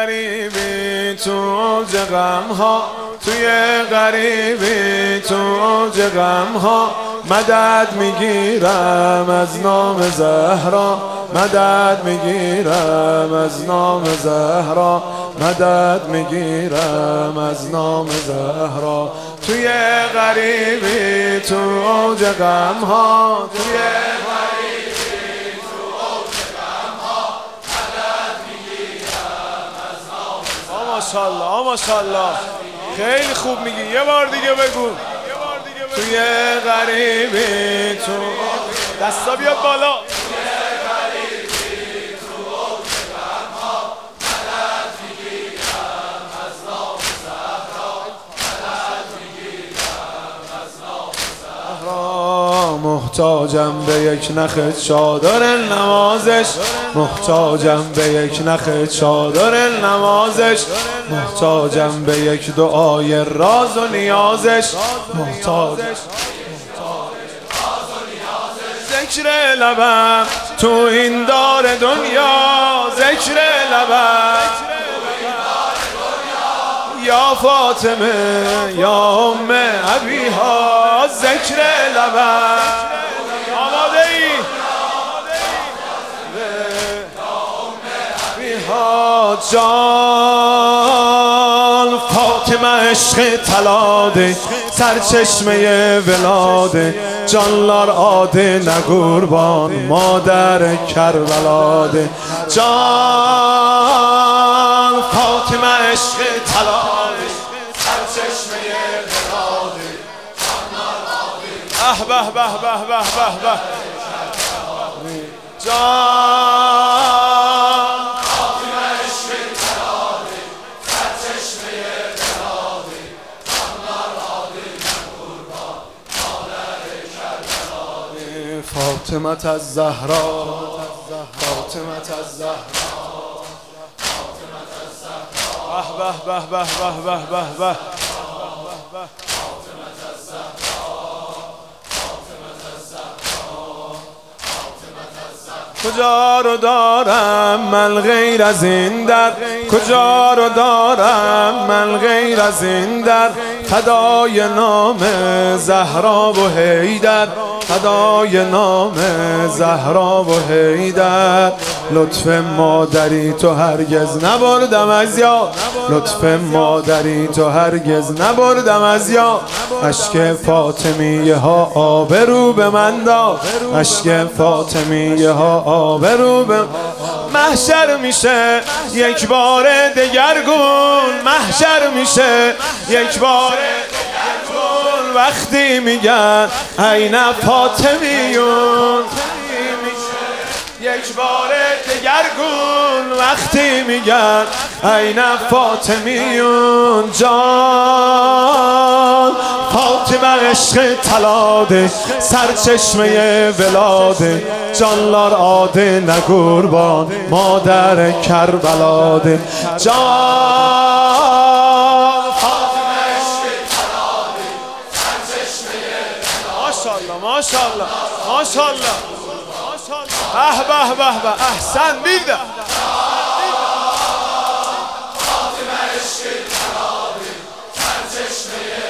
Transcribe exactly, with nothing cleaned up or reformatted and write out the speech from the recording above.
غریبی تو اوج غم ها، توی غریبی تو اوج غم ها، مدد میگیرم از نام زهرا، مدد میگیرم از نام زهرا، مدد میگیرم از نام زهرا. توی غریبی تو اوج غم ها، توی غریبی تو اوج غم ها، مدد میگیرم از نام زهرا. ماشاءالله ماشاءالله، خیلی خوب میگی، یه بار دیگه بگو. توی غریبی تو دستا بیاد بالا. محتاجم به یک نخ چادر نمازش، محتاجم به یک نخ چادر نمازش، محتاجم به یک دعای راز و نیازش، محتاجم ذکر لبم تو این دار دنیا، ذکر لبم یا فاطمه یا ام ابیها، ذکر لبم. آماده ای؟ ابیها جان، فاطمه عشق تلاده، سرچشمه ولاده، جانلار آده نگوربان، مادر کربلاده. جان فاطمه عشق تلاده، سرچشمه ولاده، جانلار آده. اه به به به به به به. جان فاطمه عشق تلاده، سرچشمه ولاده، جانلار آده نگوربان، مادر کربلاده. فاطمه الزهرا، فاطمه الزهرا، به به به به به به به. کجا رو دارم من غیر از این در، کجا رو دارم من غیر از این در، فدای نام زهرا و حیدر، فدای نام زهرا و حیدر. لطف مادری تو هرگز نبردم از یاد، لطف مادری تو هرگز نبردم از یاد. اشک فاطمیه ها آبرو به من داد، اشک فاطمیه ها آبرو به محشر میشه یک بار دگرگون، محشر میشه یک بار دگرگون، وقتی میگن عین فاطمیون، یک بار دگرگون وقتی میگن عین فاطمیون. جان فاطمه عشق تلاده، سرچشمه ولاده، جانلار آده نگوربان، مادر کربلاده. جان فاطمه عشق تلاده، سرچشمه ولاده. ماشاءالله ماشاءالله ماشاءالله. اه به به به، احسن بیده. فاطمه عشق تلاده، سرچشمه